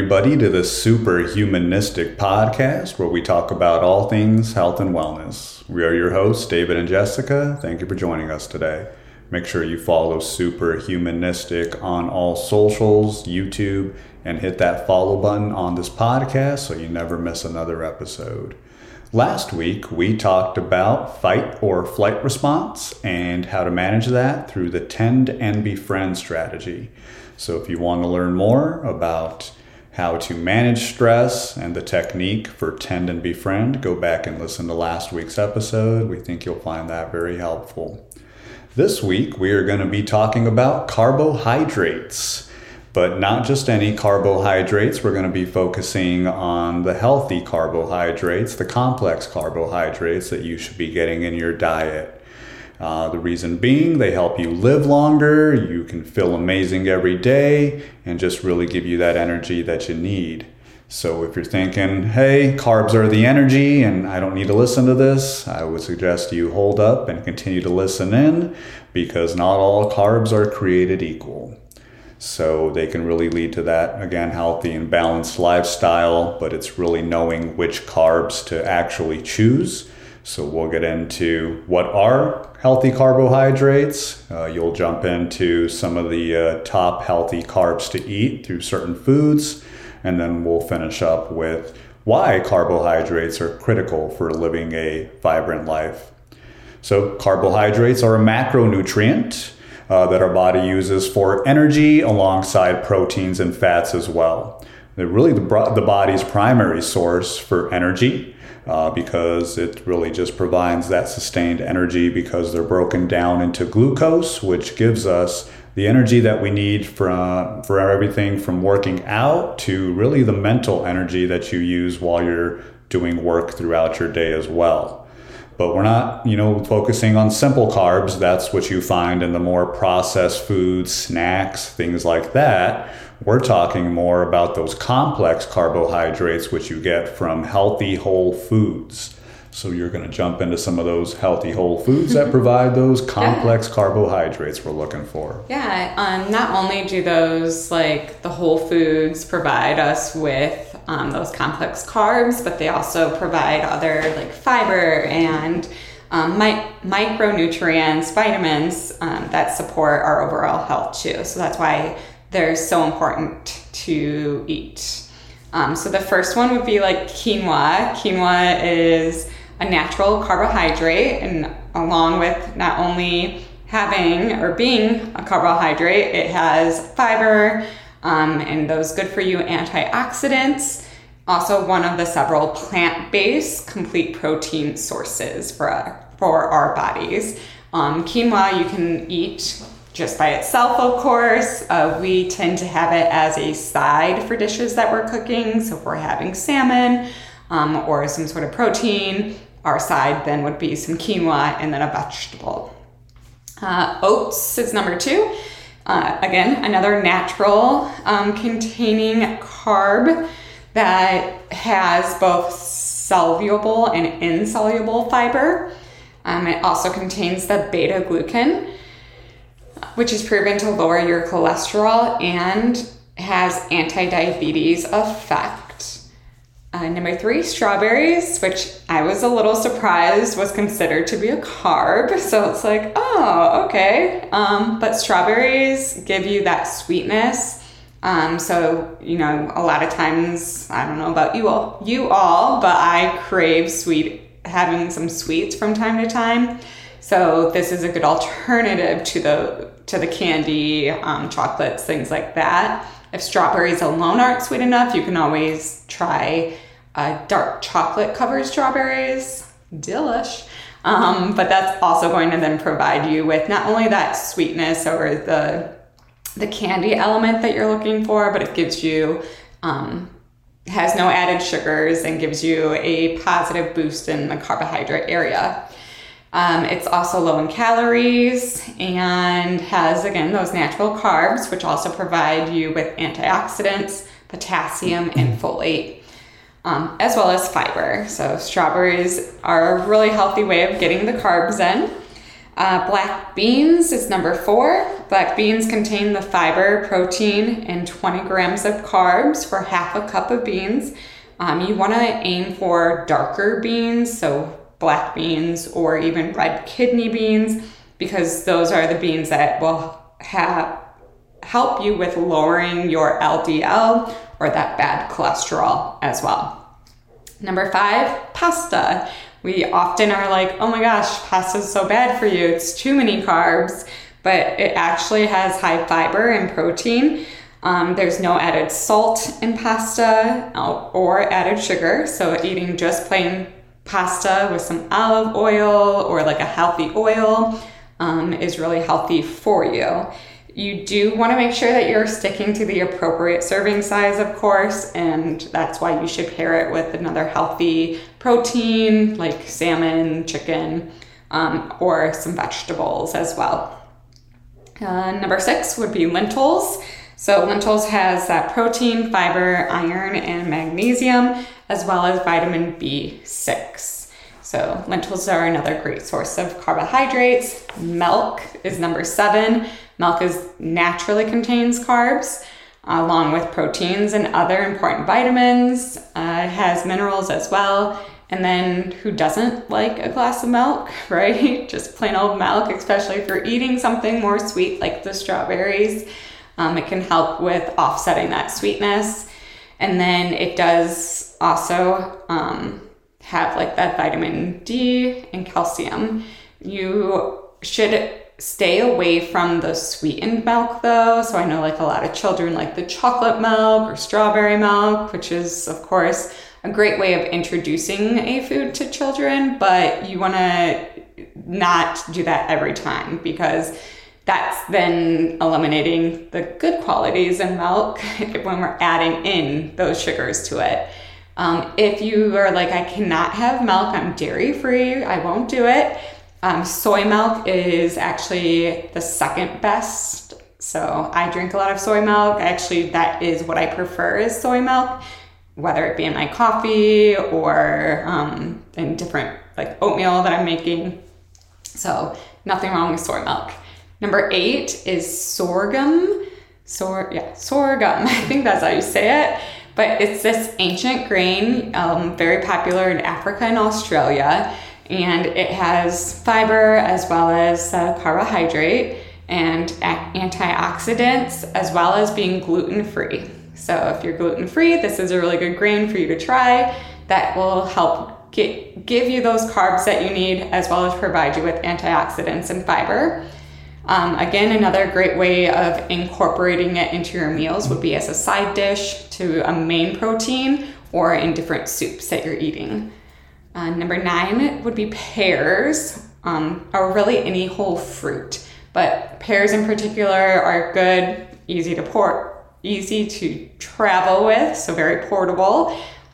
everybody to the Superhumanistic podcast, where we talk about all things health and wellness. We are your hosts, David and Jessica. Thank you for joining us today. Make sure you follow Superhumanistic on all socials, YouTube, and hit that follow button on this podcast so you never miss another episode. Last week, we talked about fight or flight response and how to manage that through the Tend and Befriend strategy. So if you want to learn more about how to manage stress and the technique for Tend and Befriend, go back and listen to last week's episode. We think you'll find that very helpful. This week, we are going to be talking about carbohydrates. But not just any carbohydrates. We're going to be focusing on the healthy carbohydrates, the complex carbohydrates that you should be getting in your diet. The reason being, they help you live longer, you can feel amazing every day, and just really give you that energy that you need. So if you're thinking, hey, carbs are the energy and I don't need to listen to this, I would suggest you hold up and continue to listen in, because not all carbs are created equal. So they can really lead to that, again, healthy and balanced lifestyle, but it's really knowing which carbs to actually choose. So we'll get into what are healthy carbohydrates. You'll jump into some of the top healthy carbs to eat through certain foods. And then we'll finish up with why carbohydrates are critical for living a vibrant life. So carbohydrates are a macronutrient that our body uses for energy alongside proteins and fats as well. They're really the body's primary source for energy because it really just provides that sustained energy because they're broken down into glucose, which gives us the energy that we need for everything from working out to really the mental energy that you use while you're doing work throughout your day as well. But we're not, focusing on simple carbs. That's what you find in the more processed foods, snacks, things like that. We're talking more about those complex carbohydrates, which you get from healthy whole foods. So you're going to jump into some of those healthy whole foods that provide those complex carbohydrates we're looking for. Yeah, not only do those, the whole foods provide us with those complex carbs, but they also provide other fiber and micronutrients, vitamins that support our overall health too. So that's why they're so important to eat. So the first one would be quinoa. Quinoa is a natural carbohydrate, and along with not only having or being a carbohydrate, it has fiber and those good for you antioxidants. Also one of the several plant-based complete protein sources for our bodies. Quinoa you can eat just by itself, of course. We tend to have it as a side for dishes that we're cooking. So if we're having salmon or some sort of protein, our side then would be some quinoa and then a vegetable. Oats is number 2. Again, another natural containing carb that has both soluble and insoluble fiber. It also contains the beta-glucan, which is proven to lower your cholesterol and has anti-diabetes effect. Number 3, strawberries, which I was a little surprised was considered to be a carb. So it's oh, okay. But strawberries give you that sweetness. So, a lot of times, I don't know about you all, but I crave having some sweets from time to time. So this is a good alternative to the candy, chocolates, things like that. If strawberries alone aren't sweet enough, you can always try dark chocolate covered strawberries. Delish. But that's also going to then provide you with not only that sweetness or the candy element that you're looking for, but it gives you, has no added sugars and gives you a positive boost in the carbohydrate area. It's also low in calories and has, again, those natural carbs, which also provide you with antioxidants, potassium, and folate, as well as fiber. So strawberries are a really healthy way of getting the carbs in. Black beans is number 4. Black beans contain the fiber, protein, and 20 grams of carbs for half a cup of beans. You want to aim for darker beans, so black beans or even red kidney beans, because those are the beans that will help you with lowering your LDL or that bad cholesterol as well. Number 5, pasta. We often are like, oh my gosh, pasta is so bad for you. It's too many carbs, but it actually has high fiber and protein. There's no added salt in pasta or added sugar. So eating just plain pasta with some olive oil or like a healthy oil is really healthy for you. You do want to make sure that you're sticking to the appropriate serving size, of course, and that's why you should pair it with another healthy protein like salmon, chicken, or some vegetables as well. Number 6 would be lentils. So lentils has that protein, fiber, iron, and magnesium, as well as vitamin B6. So lentils are another great source of carbohydrates. Milk is number 7. Milk naturally contains carbs, along with proteins and other important vitamins. It has minerals as well. And then who doesn't like a glass of milk, right? Just plain old milk, especially if you're eating something more sweet like the strawberries. It can help with offsetting that sweetness. And then it does also have like that vitamin D and calcium. You should stay away from the sweetened milk though. So I know like a lot of children like the chocolate milk or strawberry milk, which is of course a great way of introducing a food to children, but you want to not do that every time because that's then eliminating the good qualities in milk when we're adding in those sugars to it. If you are like, I cannot have milk, I'm dairy free, I won't do it. Soy milk is actually the second best. So I drink a lot of soy milk. Actually, that is what I prefer is soy milk, whether it be in my coffee or in different like oatmeal that I'm making. So nothing wrong with soy milk. Number 8 is sorghum. Sorghum. I think that's how you say it. But it's this ancient grain, very popular in Africa and Australia. And it has fiber as well as carbohydrate and antioxidants, as well as being gluten-free. So if you're gluten-free, this is a really good grain for you to try that will help give you those carbs that you need, as well as provide you with antioxidants and fiber. Again, another great way of incorporating it into your meals would be as a side dish to a main protein or in different soups that you're eating. Number 9 would be pears, or really any whole fruit. But pears in particular are good, easy to travel with, so very portable.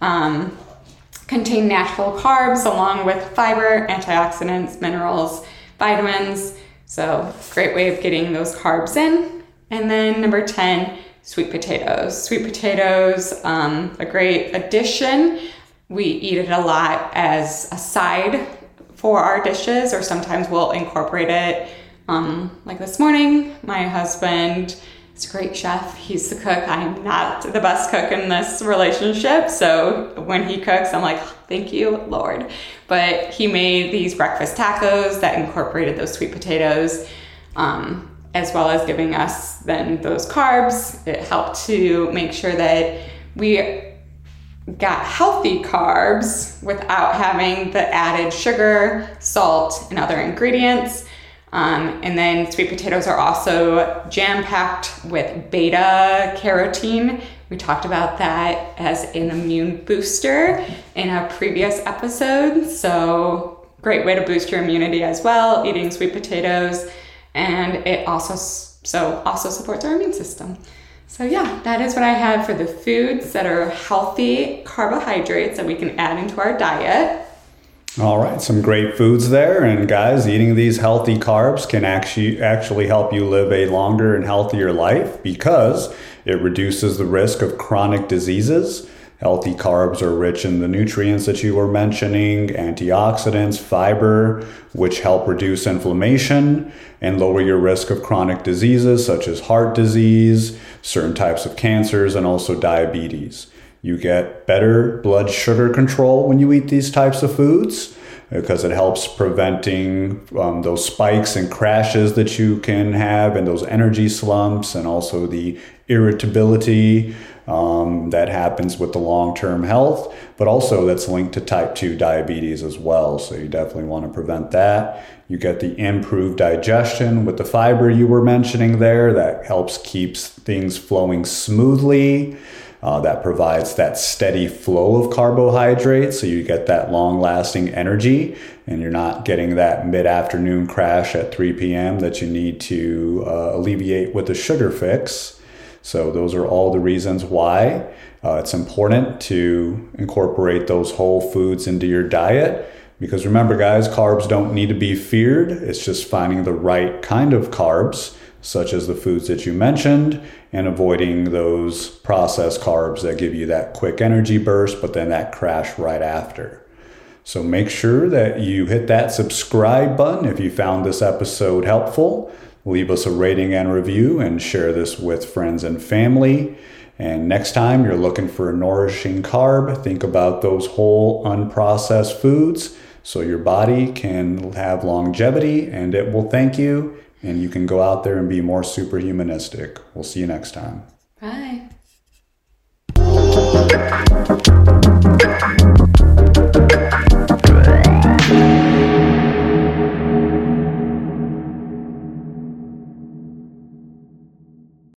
Contain natural carbs along with fiber, antioxidants, minerals, vitamins. So great way of getting those carbs in. And then number 10, sweet potatoes. Sweet potatoes, a great addition. We eat it a lot as a side for our dishes, or sometimes we'll incorporate it. Like this morning, my husband is a great chef. He's the cook. I'm not the best cook in this relationship. So when he cooks, I'm like, thank you, Lord. But he made these breakfast tacos that incorporated those sweet potatoes, as well as giving us then those carbs. It helped to make sure that we got healthy carbs without having the added sugar, salt, and other ingredients. And then sweet potatoes are also jam-packed with beta carotene. We talked about that as an immune booster in a previous episode. So great way to boost your immunity as well, eating sweet potatoes. And it also supports our immune system. So yeah, that is what I have for the foods that are healthy carbohydrates that we can add into our diet. All right, some great foods there. And guys, eating these healthy carbs can actually help you live a longer and healthier life because it reduces the risk of chronic diseases Healthy carbs are rich in the nutrients that you were mentioning, antioxidants, fiber, which help reduce inflammation and lower your risk of chronic diseases such as heart disease, certain types of cancers, and also diabetes. You get better blood sugar control when you eat these types of foods because it helps preventing those spikes and crashes that you can have and those energy slumps and also the irritability that happens with the long-term health, but also that's linked to type 2 diabetes as well. So you definitely want to prevent that. You get the improved digestion with the fiber you were mentioning there that helps keeps things flowing smoothly. That provides that steady flow of carbohydrates, so you get that long-lasting energy and you're not getting that mid-afternoon crash at 3 p.m. that you need to alleviate with a sugar fix. So those are all the reasons why it's important to incorporate those whole foods into your diet. Because remember, guys, carbs don't need to be feared. It's just finding the right kind of carbs, such as the foods that you mentioned, and avoiding those processed carbs that give you that quick energy burst, but then that crash right after. So make sure that you hit that subscribe button if you found this episode helpful. Leave us a rating and review and share this with friends and family. And next time you're looking for a nourishing carb, think about those whole unprocessed foods so your body can have longevity and it will thank you. And you can go out there and be more superhumanistic. We'll see you next time. Bye.